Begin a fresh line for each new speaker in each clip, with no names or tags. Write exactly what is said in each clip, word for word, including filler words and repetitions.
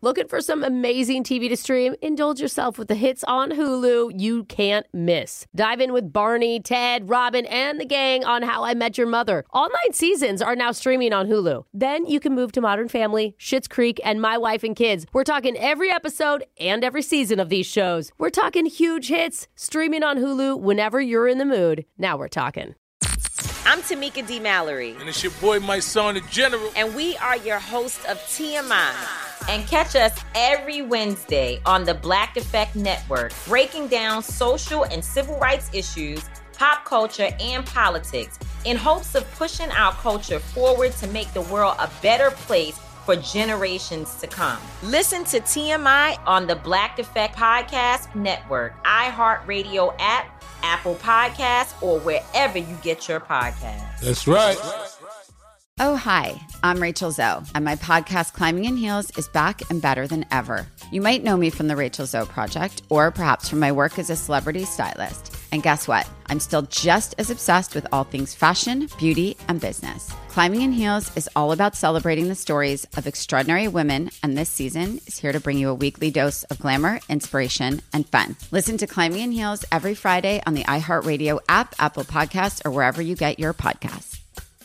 Looking for some amazing T V to stream? Indulge yourself with the hits on Hulu you can't miss. Dive in with Barney, Ted, Robin, and the gang on How I Met Your Mother. All nine seasons are now streaming on Hulu. Then you can move to Modern Family, Schitt's Creek, and My Wife and Kids. We're talking every episode and every season of these shows. We're talking huge hits, streaming on Hulu whenever you're in the mood. Now we're talking.
I'm Tamika D. Mallory.
And it's your boy, my son, the General.
And we are your hosts of T M I. And catch us every Wednesday on the Black Effect Network, breaking down social and civil rights issues, pop culture, and politics in hopes of pushing our culture forward to make the world a better place for generations to come. Listen to T M I on the Black Effect Podcast Network, iHeartRadio app, Apple Podcasts, or wherever you get your podcasts.
That's right.
Oh, hi, I'm Rachel Zoe, and my podcast, Climbing in Heels, is back and better than ever. You might know me from the Rachel Zoe Project, or perhaps from my work as a celebrity stylist. And guess what? I'm still just as obsessed with all things fashion, beauty, and business. Climbing in Heels is all about celebrating the stories of extraordinary women, and this season is here to bring you a weekly dose of glamour, inspiration, and fun. Listen to Climbing in Heels every Friday on the iHeartRadio app, Apple Podcasts, or wherever you get your podcasts.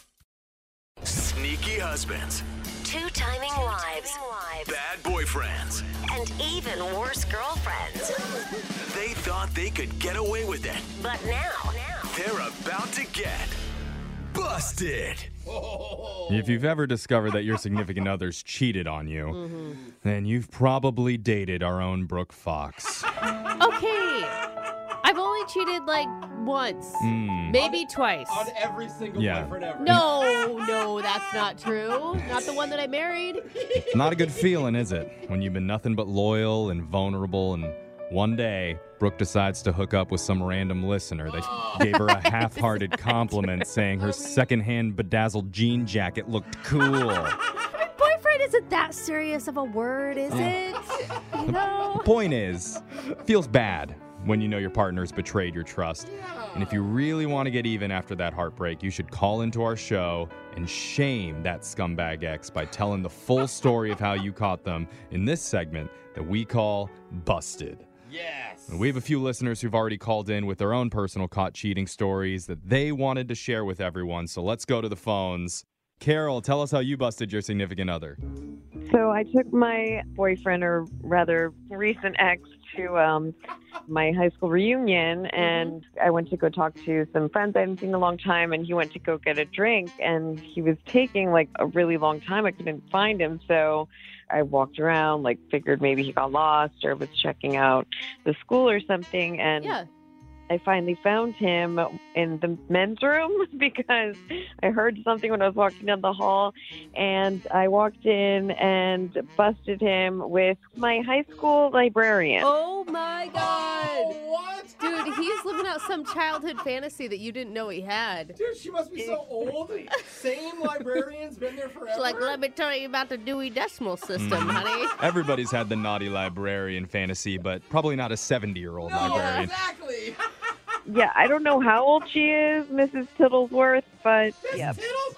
Sneaky husbands,
two-timing wives,
bad boyfriends,
and even worse girlfriends.
They thought they could get away with it.
But now,
they're about to get busted.
If you've ever discovered that your significant other's cheated on you, mm-hmm. then you've probably dated our own Brooke Fox.
Okay. I've only cheated like once, mm. maybe
on,
twice.
On every single
yeah.
boyfriend ever.
No, no, that's not true. Not the one that I married.
Not a good feeling, is it? When you've been nothing but loyal and vulnerable, and one day, Brooke decides to hook up with some random listener that gave her a half-hearted compliment saying her secondhand bedazzled jean jacket looked cool.
Boyfriend isn't that serious of a word, is it? You know?
The point is, it feels bad when you know your partner's betrayed your trust.
Yeah.
And if you really want to get even after that heartbreak, you should call into our show and shame that scumbag ex by telling the full story of how you caught them in this segment that we call Busted.
Yes.
And we have a few listeners who've already called in with their own personal caught cheating stories that they wanted to share with everyone. So let's go to the phones. Carol, tell us how you busted your significant other.
So I took my boyfriend, or rather recent ex, to um, my high school reunion, and I went to go talk to some friends I hadn't seen in a long time, and he went to go get a drink, and he was taking like a really long time. I couldn't find him, so I walked around, like figured maybe he got lost or was checking out the school or something, and
yeah.
I finally found him in the men's room because I heard something when I was walking down the hall, and I walked in and busted him with my high school librarian.
Oh my God.
Oh, what?
Dude, he's living out some childhood fantasy that you didn't know he had.
Dude, she must be so old. Same librarian's been there forever.
She's like, let me tell you about the Dewey Decimal System, honey.
Everybody's had the naughty librarian fantasy, but probably not a seventy-year-old
no,
librarian.
Exactly.
Yeah, I don't know how old she is, Missus Tittlesworth, but yeah.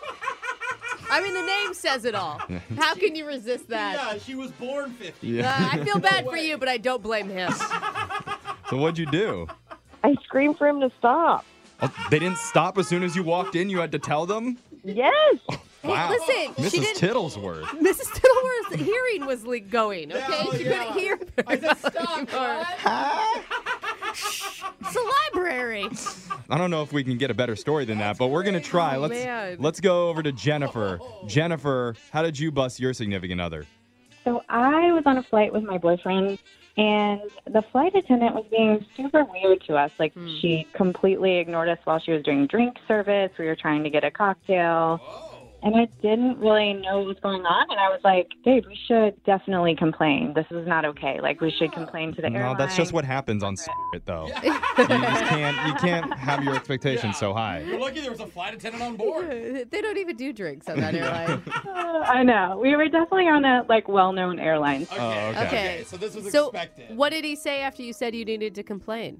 I mean, the name says it all. How can you resist that?
Yeah, she was born fifty.
Yeah.
Uh, I feel bad for you, but I don't blame him.
So what'd you do?
I screamed for him to stop.
Oh, they didn't stop as soon as you walked in? You had to tell them?
Yes.
Wow.
Hey, listen,
Missus
she didn't...
Tittlesworth.
Missus Tittlesworth's hearing was le- going, okay?
No,
she
yeah.
couldn't hear
I said stop, what?
It's a library.
I don't know if we can get a better story than that, but we're going to try.
Oh,
let's
man.
let's go over to Jennifer. Jennifer, how did you bust your significant other?
So I was on a flight with my boyfriend, and the flight attendant was being super weird to us. Like,
Hmm.
she completely ignored us while she was doing drink service. We were trying to get a cocktail. And I didn't really know what was going on. And I was like, Dave, we should definitely complain. This is not okay. Like, we should complain to the
No,
airline.
that's just what happens on Spirit, though. You just can't, you can't have your expectations
Yeah.
so high.
You're lucky there was a flight attendant on board.
They don't even do drinks on that airline.
Uh, I know. We were definitely on a, like, well-known airline.
Okay.
Oh, okay.
Okay.
So this was
So
expected.
what did he say after you said you needed to complain?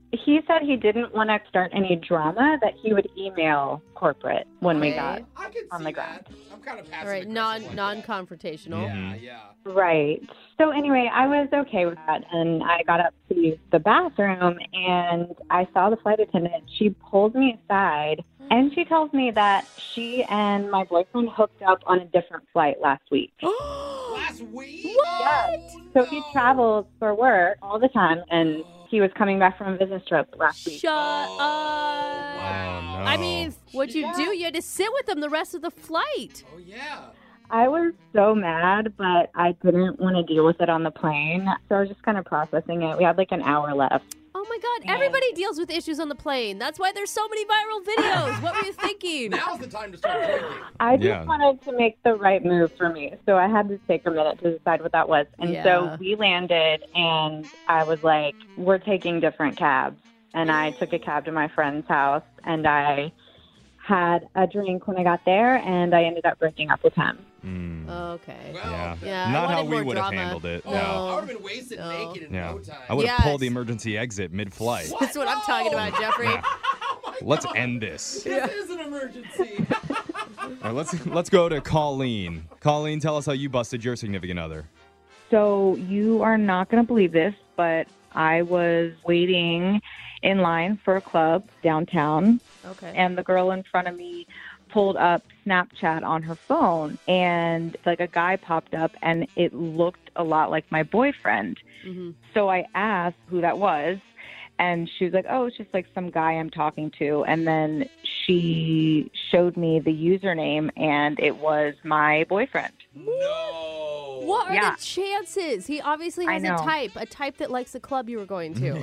He said he didn't want to start any drama, that he would email corporate when we
Okay.
got
I can
on
see
the ground.
that. I'm kind of passive.
All right, non
like
non confrontational.
Yeah, yeah.
Right. So anyway, I was okay with that, and I got up to use the bathroom, and I saw the flight attendant. She pulled me aside, and she tells me that she and my boyfriend hooked up on a different flight last week.
Last week?
Yeah. So he travels for work all the time, and he was coming back from a business trip last week.
Shut up.
Oh, no.
I mean, what'd you do? You had to sit with them the rest of the flight.
Oh, yeah.
I was so mad, but I didn't want to deal with it on the plane, so I was just kind of processing it. We had like an hour left.
Oh my God, everybody deals with issues on the plane. That's why there's so many viral videos. What were you thinking?
Now's the time to start drinking.
I just
Yeah.
wanted to make the right move for me, so I had to take a minute to decide what that was. And
Yeah.
so we landed, and I was like, we're taking different cabs. And I took a cab to my friend's house, and I had a drink when I got there, and I ended up breaking up with him.
Mm,
Okay.
Well,
yeah.
Yeah, I
Not how
wanted
we
more
would have
drama.
handled it.
Oh,
No.
I would have been wasted
No.
naked in
Yeah.
no time.
I would have pulled
Yes.
the emergency exit mid-flight.
That's what I'm talking about, Jeffrey.
Yeah. Let's end this.
This is an emergency.
All right, let's let's go to Colleen. Colleen, tell us how you busted your significant other.
So you are not going to believe this, but I was waiting in line for a club downtown,
Okay.
and the girl in front of me pulled up Snapchat on her phone, and like a guy popped up, and it looked a lot like my boyfriend.
Mm-hmm.
So I asked who that was, and she was like, oh, it's just like some guy I'm talking to. And then she showed me the username, and it was my boyfriend.
No.
What are
Yeah.
the chances? He obviously
I
has a
know.
type, a type that likes the club you were going to.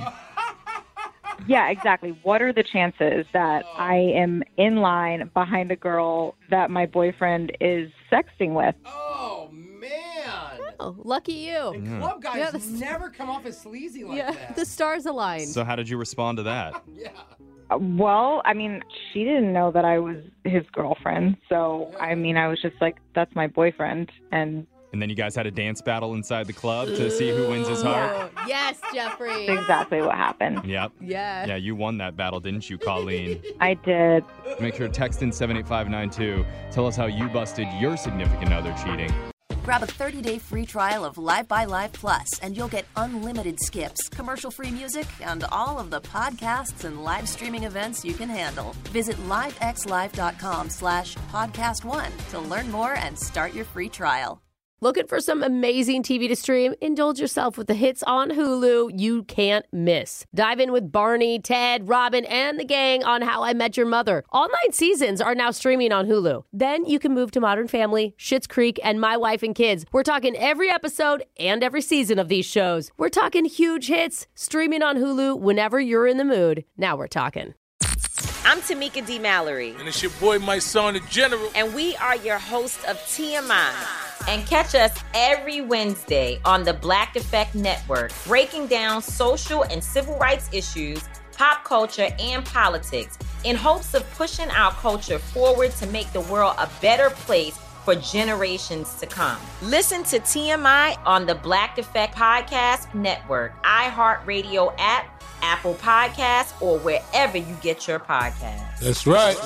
Yeah, exactly. What are the chances that I am in line behind a girl that my boyfriend is sexting with?
Oh, man.
Oh, lucky you.
And club guys
Yeah, the-
never come off as sleazy like
Yeah,
that.
the stars aligned.
So how did you respond to that?
Yeah.
Uh, Well, I mean, she didn't know that I was his girlfriend. So, I mean, I was just like, that's my boyfriend. And
And then you guys had a dance battle inside the club to see who wins his heart?
Oh, yes, Jeffrey.
exactly what happened.
Yep.
Yeah.
Yeah, you won that battle, didn't you, Colleen?
I did.
Make sure to text in seven eight five nine two. Tell us how you busted your significant other cheating.
Grab a thirty-day free trial of Live by Live Plus, and you'll get unlimited skips, commercial-free music, and all of the podcasts and live streaming events you can handle. Visit livexlive.com slash podcast one to learn more and start your free trial.
Looking for some amazing T V to stream? Indulge yourself with the hits on Hulu you can't miss. Dive in with Barney, Ted, Robin, and the gang on How I Met Your Mother. All nine seasons are now streaming on Hulu. Then you can move to Modern Family, Schitt's Creek, and My Wife and Kids. We're talking every episode and every season of these shows. We're talking huge hits, streaming on Hulu whenever you're in the mood. Now we're talking.
I'm Tamika D. Mallory.
And it's your boy, my son, the General.
And we are your hosts of T M I. And catch us every Wednesday on the Black Effect Network, breaking down social and civil rights issues, pop culture, and politics in hopes of pushing our culture forward to make the world a better place for generations to come. Listen to T M I on the Black Effect Podcast Network, iHeartRadio app, Apple Podcasts, or wherever you get your podcasts.
That's right.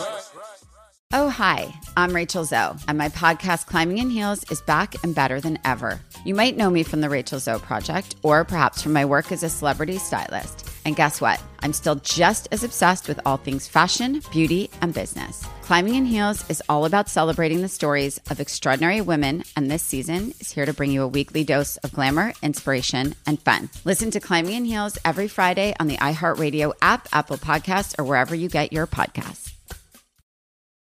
Oh, hi, I'm Rachel Zoe, and my podcast, Climbing in Heels, is back and better than ever. You might know me from the Rachel Zoe Project, or perhaps from my work as a celebrity stylist. And guess what? I'm still just as obsessed with all things fashion, beauty, and business. Climbing in Heels is all about celebrating the stories of extraordinary women, and this season is here to bring you a weekly dose of glamour, inspiration, and fun. Listen to Climbing in Heels every Friday on the iHeartRadio app, Apple Podcasts, or wherever you get your podcasts.